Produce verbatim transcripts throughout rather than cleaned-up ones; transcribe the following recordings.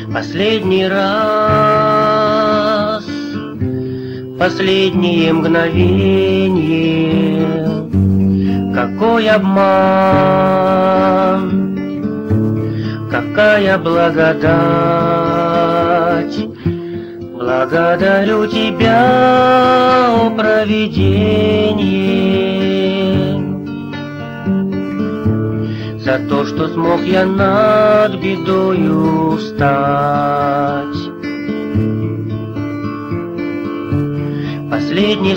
Последний раз, последнее мгновение, какой обман, какая благодать. Благодарю тебя, о провидение, за то, что смог я над бедою встать. Последний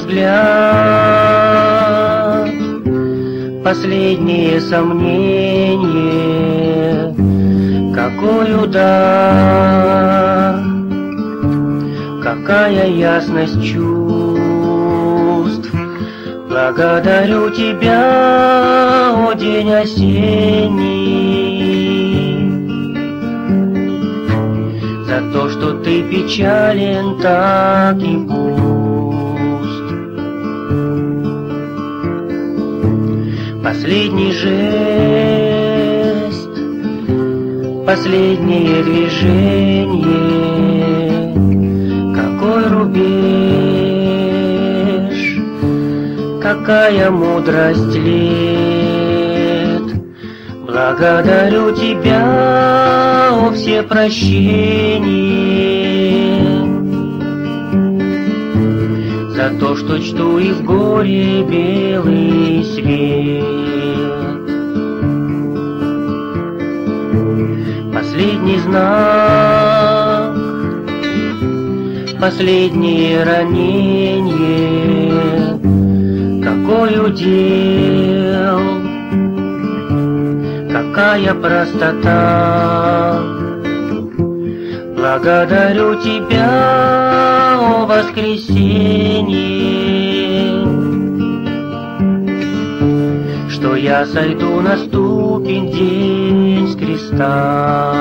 взгляд, последнее сомнение, какой удар, какая ясность чувств. Благодарю тебя, о день осенний, за то, что ты печален так и пуст. Последний жест, последнее движение, какой рубеж, какая мудрость лет. Благодарю тебя, о всепрощении, за то, что чту и в горе белый свет. Последний знак, последнее ранение, какой удел, какая простота. Благодарю тебя, о воскресенье, что я сойду, наступит день с креста.